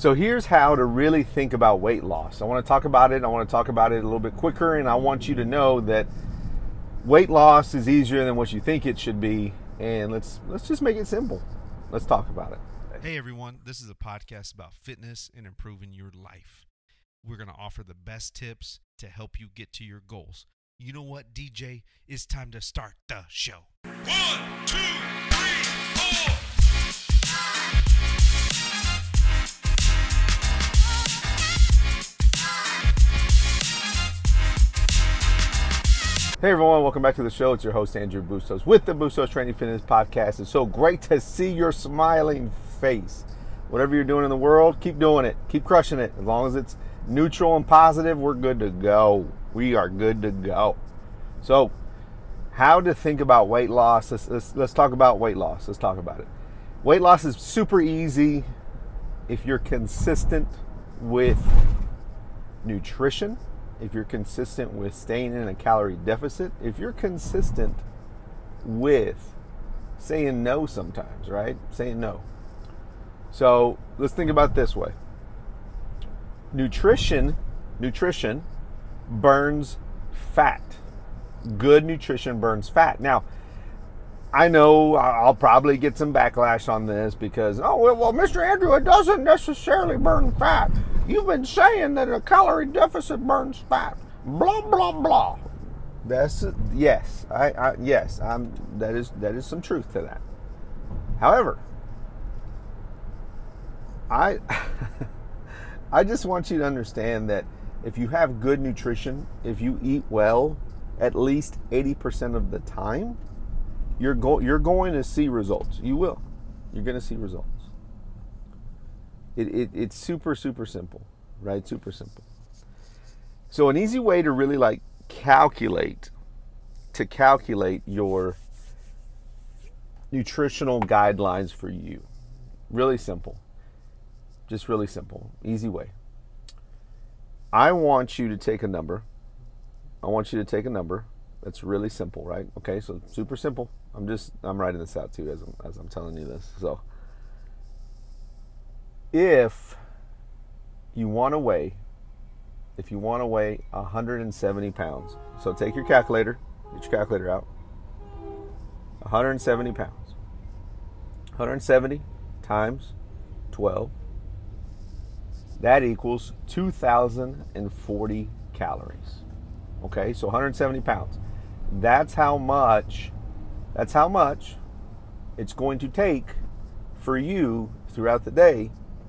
So here's how to really think about weight loss. I want to talk about it. I want to talk about it a little bit quicker, and I want you to know that weight loss is easier than what you think it should be. And let's just make it simple. Let's talk about it. Hey everyone, this is a podcast about fitness and improving your life. We're going to offer the best tips to help you get to your goals. You know what, DJ? It's time to start the show. 1, 2, 3, 4. Hey everyone, welcome back to the show. It's your host, Andrew Bustos, with the Bustos Training Fitness Podcast. It's so great to see your smiling face. Whatever you're doing in the world, keep doing it. Keep crushing it. As long as it's neutral and positive, we're good to go. We are good to go. So, how to think about weight loss. Let's talk about weight loss. Let's talk about it. Weight loss is super easy if you're consistent with nutrition, if you're consistent with staying in a calorie deficit, if you're consistent with saying no sometimes, right? Saying no. So let's think about it this way. Nutrition burns fat. Good nutrition burns fat. Now, I know I'll probably get some backlash on this because, well, Mr. Andrew, it doesn't necessarily burn fat. You've been saying that a calorie deficit burns fat. Blah, blah, blah. Yes. That is some truth to that. However, I just want you to understand that if you have good nutrition, if you eat well, at least 80% of the time, you're going to see results. You will. You're going to see results. It's super, super simple, right? Super simple. So an easy way to really calculate your nutritional guidelines for you. Really simple. Just really simple. Easy way. I want you to take a number. That's really simple, right? Okay, so super simple. I'm writing this out too as I'm telling you this. So if you want to weigh 170 pounds, so take your calculator, get your calculator out. 170 pounds. 170 times 12. That equals 2,040 calories. Okay, so 170 pounds. That's how much it's going to take for you throughout the day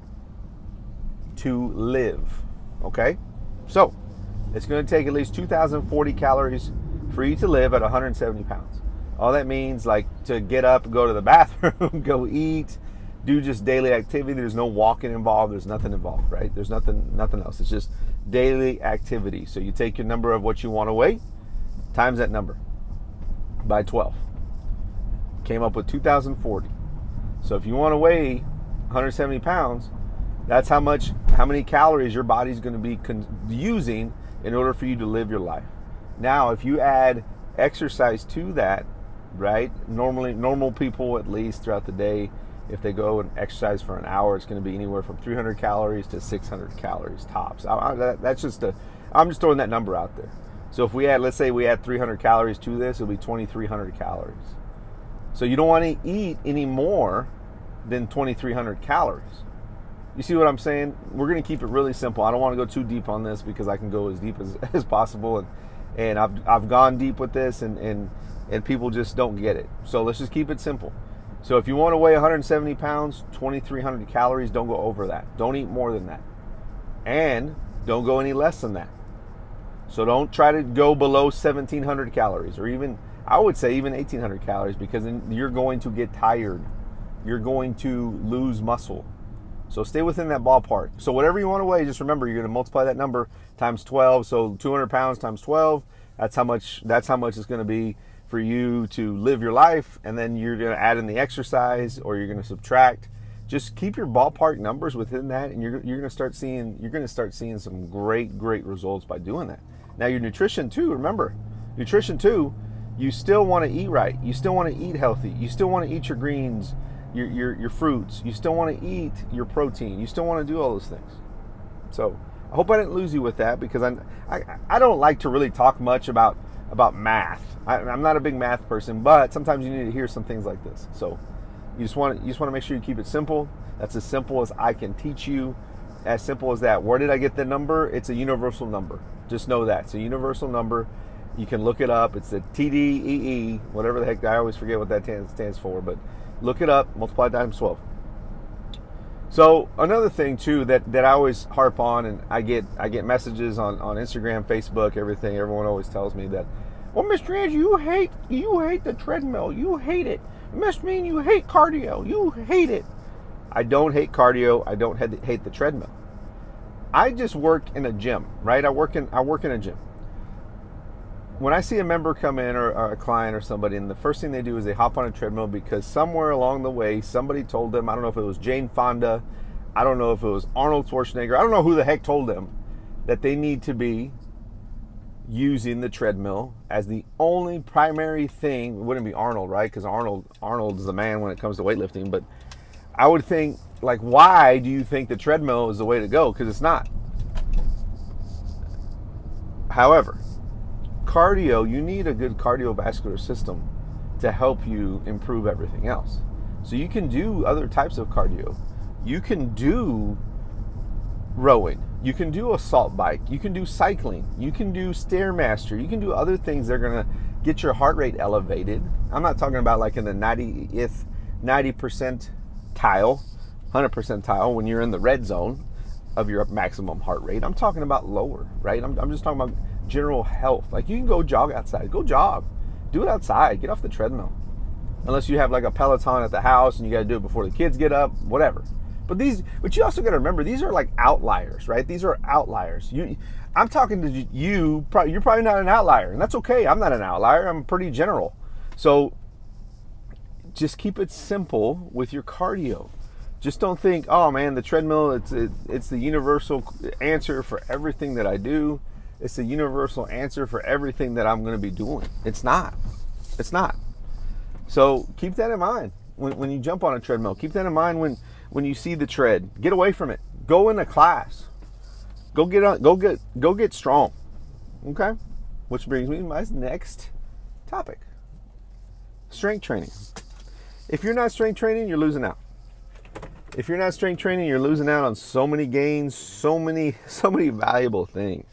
to live. Okay? So, it's going to take at least 2,040 calories for you to live at 170 pounds. All that means, to get up, go to the bathroom, go eat, do just daily activity. There's no walking involved. There's nothing involved, right? There's nothing else. It's just daily activity. So you take your number of what you want to weigh, times that number by 12. Came up with 2,040. So if you want to weigh 170 pounds, that's how many calories your body's going to be using in order for you to live your life. Now, if you add exercise to that, right? Normal people, at least throughout the day, if they go and exercise for an hour, it's going to be anywhere from 300 calories to 600 calories tops. I'm just throwing that number out there. So if let's say we add 300 calories to this, it'll be 2,300 calories. So you don't want to eat any more than 2,300 calories. You see what I'm saying? We're going to keep it really simple. I don't want to go too deep on this because I can go as deep as possible, and I've gone deep with this, and people just don't get it. So let's just keep it simple. So if you want to weigh 170 pounds, 2,300 calories, don't go over that. Don't eat more than that. And don't go any less than that. So don't try to go below 1,700 calories, or even, I would say even 1,800 calories, because then you're going to get tired. You're going to lose muscle. So stay within that ballpark. So whatever you want to weigh, just remember you're going to multiply that number times 12. So 200 pounds times 12, that's how much it's going to be for you to live your life. And then you're going to add in the exercise, or you're going to subtract. Just keep your ballpark numbers within that, and you're going to start seeing some great results by doing that. Now your nutrition too, remember, you still want to eat right. You still want to eat healthy. You still want to eat your greens. your fruits. You still want to eat your protein. You still want to do all those things. So I hope I didn't lose you with that, because I don't like to really talk much about math. I'm not a big math person, but sometimes you need to hear some things like this. So you just want to make sure you keep it simple. That's as simple as I can teach you. As simple as that. Where did I get the number? It's a universal number. Just know that. It's a universal number. You can look it up. It's the TDEE, whatever the heck. I always forget what that stands for, but look it up. Multiply times 12. So another thing too that I always harp on, and I get messages on Instagram, Facebook, everything. Everyone always tells me that, well, Mr. Andrew, you hate the treadmill. You hate it. It must mean you hate cardio. You hate it. I don't hate cardio. I don't hate the treadmill. I just work in a gym, right? I work in a gym. When I see a member come in, or a client or somebody, and the first thing they do is they hop on a treadmill because somewhere along the way somebody told them, I don't know if it was Jane Fonda, I don't know if it was Arnold Schwarzenegger, I don't know who the heck told them that they need to be using the treadmill as the only primary thing. It wouldn't be Arnold, right? Because Arnold's the man when it comes to weightlifting, but I would think, like, why do you think the treadmill is the way to go? Because it's not. However, cardio, you need a good cardiovascular system to help you improve everything else. So you can do other types of cardio. You can do rowing. You can do assault bike. You can do cycling. You can do Stairmaster. You can do other things that are going to get your heart rate elevated. I'm not talking about like in the 90th, 90% tile, 100% tile when you're in the red zone of your maximum heart rate. I'm talking about lower, right? I'm just talking about general health. Like, you can go jog outside. Go jog. Do it outside. Get off the treadmill. Unless you have like a Peloton at the house and you got to do it before the kids get up, whatever. But you also got to remember, these are like outliers, right? These are outliers. I'm talking to you. You're probably not an outlier, and that's okay. I'm not an outlier. I'm pretty general. So just keep it simple with your cardio. Just don't think, oh man, the treadmill, it's the universal answer for everything that I do. It's the universal answer for everything that I'm going to be doing. It's not. It's not. So keep that in mind when you jump on a treadmill. Keep that in mind when you see the tread. Get away from it. Go in a class. Go get strong. Okay? Which brings me to my next topic. Strength training. If you're not strength training, you're losing out. If you're not strength training, you're losing out on so many gains, so many valuable things.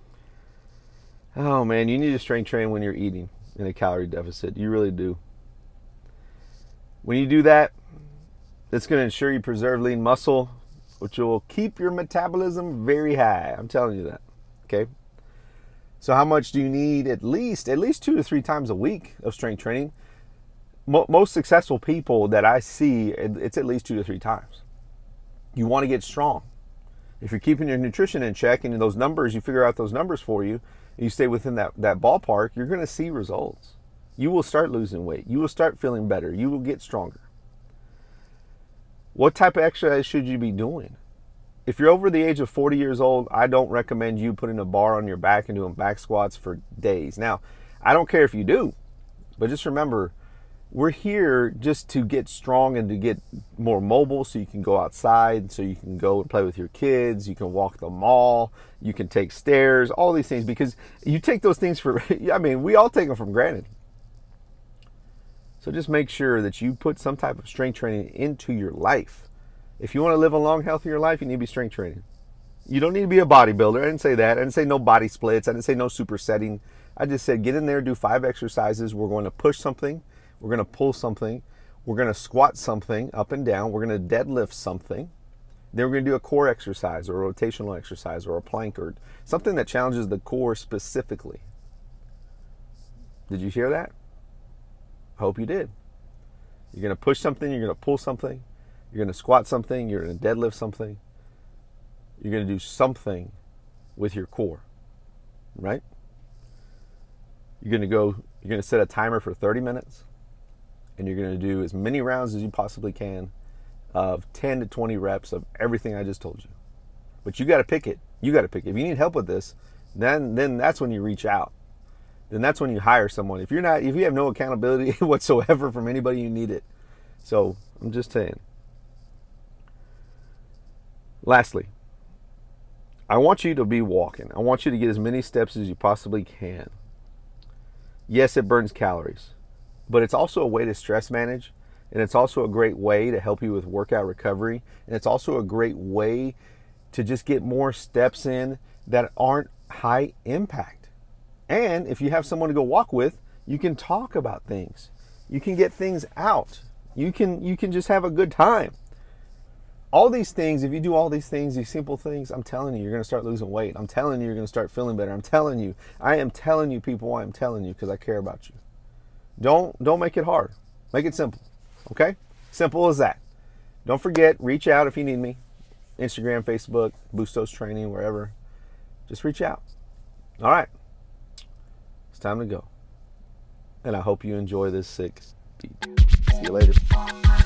Oh man, you need to strength train when you're eating in a calorie deficit. You really do. When you do that, it's going to ensure you preserve lean muscle, which will keep your metabolism very high. I'm telling you that. Okay? So how much do you need? At least 2 to 3 times a week of strength training. Most successful people that I see, it's at least 2 to 3 times. You want to get strong. If you're keeping your nutrition in check and those numbers, you figure out those numbers for you, and you stay within that ballpark, you're going to see results. You will start losing weight. You will start feeling better. You will get stronger. What type of exercise should you be doing? If you're over the age of 40 years old, I don't recommend you putting a bar on your back and doing back squats for days. Now, I don't care if you do, but just remember, we're here just to get strong and to get more mobile so you can go outside, so you can go and play with your kids, you can walk the mall, you can take stairs, all these things, because you take those things for, I mean, we all take them for granted. So just make sure that you put some type of strength training into your life. If you want to live a long, healthier life, you need to be strength training. You don't need to be a bodybuilder. I didn't say that. I didn't say no body splits. I didn't say no supersetting. I just said get in there, do 5 exercises. We're going to push something. We're going to pull something. We're going to squat something up and down. We're going to deadlift something. Then we're going to do a core exercise or a rotational exercise or a plank or something that challenges the core specifically. Did you hear that? I hope you did. You're going to push something. You're going to pull something. You're going to squat something. You're going to deadlift something. You're going to do something with your core, right? You're going to set a timer for 30 minutes. And you're going to do as many rounds as you possibly can of 10 to 20 reps of everything I just told you. But you got to pick it. You got to pick it. If you need help with this, then that's when you reach out. Then that's when you hire someone. If you have no accountability whatsoever from anybody, you need it. So I'm just saying. Lastly, I want you to be walking. I want you to get as many steps as you possibly can. Yes, it burns calories, but it's also a way to stress manage, and it's also a great way to help you with workout recovery, and it's also a great way to just get more steps in that aren't high impact. And if you have someone to go walk with, you can talk about things. You can get things out. You can just have a good time. All these things, if you do all these things, these simple things, I'm telling you, you're going to start losing weight. I'm telling you, you're going to start feeling better. I am telling you people why I'm telling you, because I care about you. Don't make it hard. Make it simple. Okay? Simple as that. Don't forget, reach out if you need me. Instagram, Facebook, Bustos Training, wherever. Just reach out. All right. It's time to go. And I hope you enjoy this sick beat. See you later.